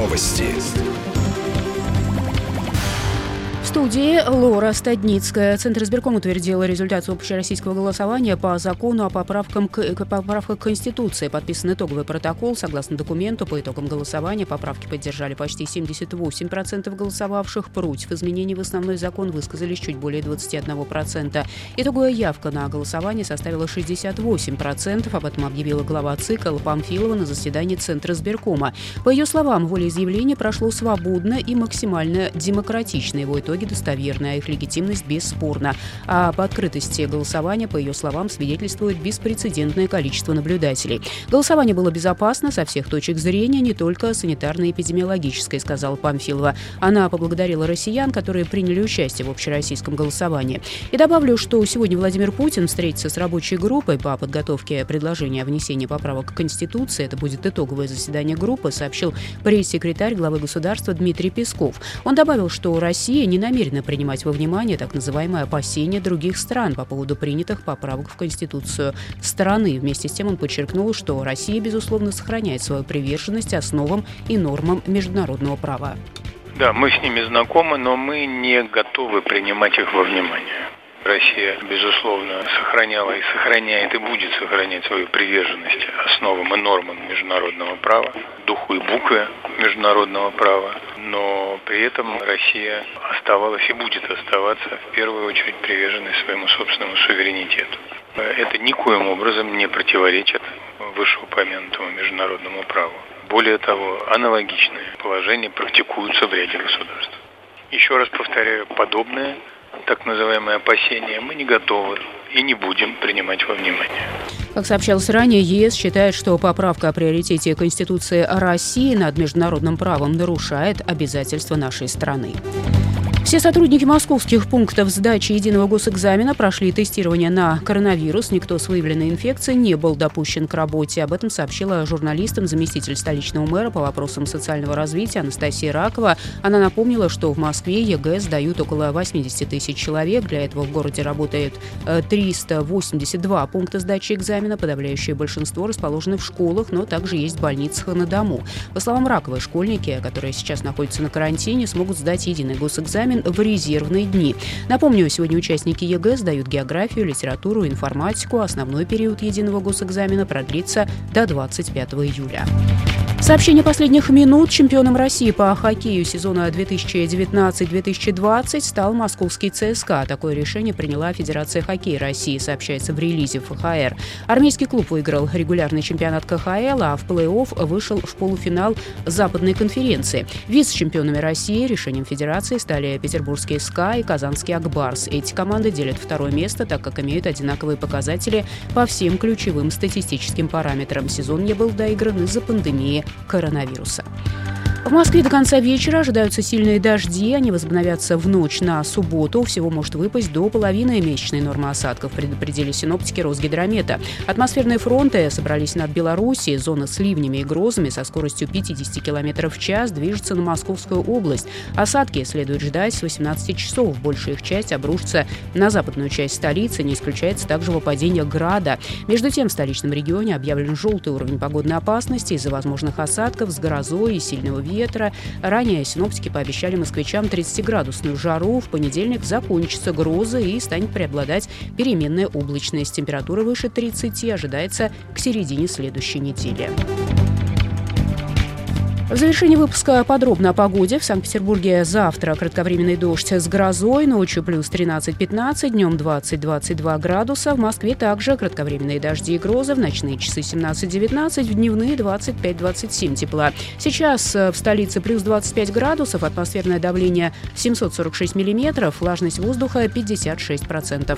Новости. В студии Лора Стадницкая. Центр избирком утвердил результат общероссийского голосования по закону о поправках к Конституции. Подписан итоговый протокол. Согласно документу, по итогам голосования поправки поддержали почти 78% голосовавших. Против изменений в основной закон высказались чуть более 21%. Итоговая явка на голосование составила 68%. Об этом объявила глава ЦИК Алла Памфилова на заседании Центра избиркома. По ее словам, волеизъявление прошло свободно и максимально демократично. Его итоги достоверны, а их легитимность бесспорна. Об открытости голосования, по ее словам, свидетельствует беспрецедентное количество наблюдателей. Голосование было безопасно со всех точек зрения, не только санитарно-эпидемиологической, сказала Памфилова. Она поблагодарила россиян, которые приняли участие в общероссийском голосовании. И добавлю, что сегодня Владимир Путин встретится с рабочей группой по подготовке предложения о внесении поправок к Конституции. Это будет итоговое заседание группы, сообщил пресс-секретарь главы государства Дмитрий Песков. Он добавил, что Россия не намерена принимать во внимание так называемые опасения других стран по поводу принятых поправок в Конституцию страны. Вместе с тем он подчеркнул, что Россия, безусловно, сохраняет свою приверженность основам и нормам международного права. Да, мы с ними знакомы, но мы не готовы принимать их во внимание. Россия, безусловно, сохраняла и сохраняет и будет сохранять свою приверженность основам и нормам международного права, духу и букве международного права, но при этом Россия оставалась и будет оставаться в первую очередь приверженной своему собственному суверенитету. Это никоим образом не противоречит вышеупомянутому международному праву. Более того, аналогичные положения практикуются в ряде государств. Еще раз повторяю, подобные так называемые опасения мы не готовы и не будем принимать во внимание. Как сообщалось ранее, ЕС считает, что поправка о приоритете Конституции России над международным правом нарушает обязательства нашей страны. Все сотрудники московских пунктов сдачи единого госэкзамена прошли тестирование на коронавирус. Никто с выявленной инфекцией не был допущен к работе. Об этом сообщила журналистам заместитель столичного мэра по вопросам социального развития Анастасия Ракова. Она напомнила, что в Москве ЕГЭ сдают около 80 тысяч человек. Для этого в городе работает 382 пункта сдачи экзамена. Подавляющее большинство расположены в школах, но также есть в больницах и на дому. По словам Раковой, школьники, которые сейчас находятся на карантине, смогут сдать единый госэкзамен в резервные дни. Напомню, сегодня участники ЕГЭ сдают географию, литературу, информатику. Основной период единого госэкзамена продлится до 25 июля. Сообщение последних минут. Чемпионом России по хоккею сезона 2019-2020 стал московский ЦСКА. Такое решение приняла Федерация хоккея России, сообщается в релизе ФХР. Армейский клуб выиграл регулярный чемпионат КХЛ, а в плей-офф вышел в полуфинал Западной конференции. Вице-чемпионами России решением Федерации стали петербургский СКА и казанский Акбарс. Эти команды делят второе место, так как имеют одинаковые показатели по всем ключевым статистическим параметрам. Сезон не был доигран из-за пандемии коронавируса. В Москве до конца вечера ожидаются сильные дожди. Они возобновятся в ночь на субботу. Всего может выпасть до половины месячной нормы осадков, предупредили синоптики Росгидромета. Атмосферные фронты собрались над Белоруссией. Зона с ливнями и грозами со скоростью 50 км в час движется на Московскую область. Осадки следует ждать с 18 часов. Большая их часть обрушится на западную часть столицы. Не исключается также выпадение града. Между тем, в столичном регионе объявлен желтый уровень погодной опасности из-за возможных осадков с грозой и сильного ветра. Ранее синоптики пообещали москвичам 30-градусную жару. В понедельник закончится гроза и станет преобладать переменная облачность. Температура выше 30 ожидается к середине следующей недели. В завершении выпуска подробно о погоде. В Санкт-Петербурге завтра кратковременный дождь с грозой, ночью плюс 13-15, днем 20-22 градуса. В Москве также кратковременные дожди и грозы, в ночные часы 17-19, в дневные 25-27 тепла. Сейчас в столице плюс 25 градусов, атмосферное давление 746 миллиметров, влажность воздуха 56%.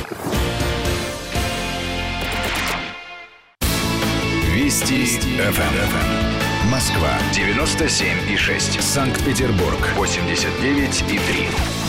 Вести ФМ. Москва 97,6. Санкт-Петербург 89,3.